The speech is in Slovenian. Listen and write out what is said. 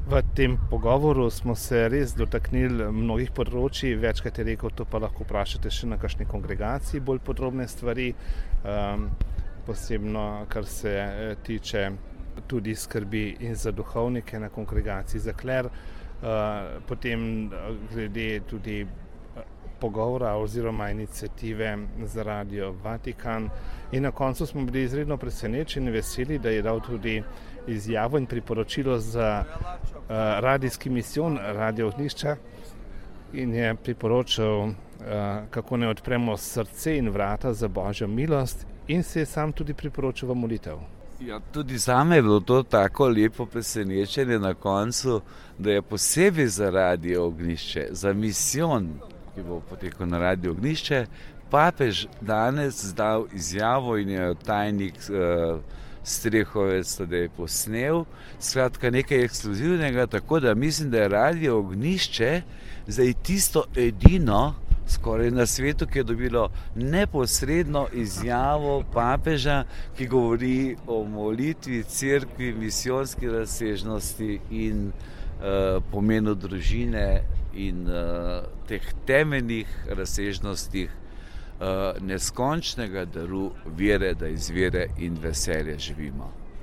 V tem pogovoru smo se res dotaknili mnogih področji, večkrat je rekel, to pa lahko vprašate še na kakšni kongregaciji bolj podrobne stvari, posebno kar se tiče tudi skrbi in za duhovnike na kongregaciji za kler, potem glede tudi pogovora oziroma iniciative za Radio Vatikan. In na koncu smo bili izredno presenečeni in veseli, da je dal tudi izjavo in priporočilo za radijski misijon Radio Ognjišče in je priporočal, kako ne odpremo srce in vrata za Božjo milost in se je sam tudi priporočil v molitev. Ja, tudi zame je bilo to tako lepo presenečenje na koncu, da je posebej za Radio Ognjišče, za misijon, ki bo potekal na Radio Ognjišče, papež danes dal izjavo in je tajnik Strehovec tudi posnel. Skratka, nekaj ekskluzivnega, tako da mislim, da je Radio Ognjišče zdaj tisto edino skoraj na svetu, ki je dobilo neposredno izjavo papeža, ki govori o molitvi, cerkvi, misijonski razsežnosti in pomenu družine in teh temeljnih razsežnostih neskončnega daru vere, da iz vere in veselja živimo.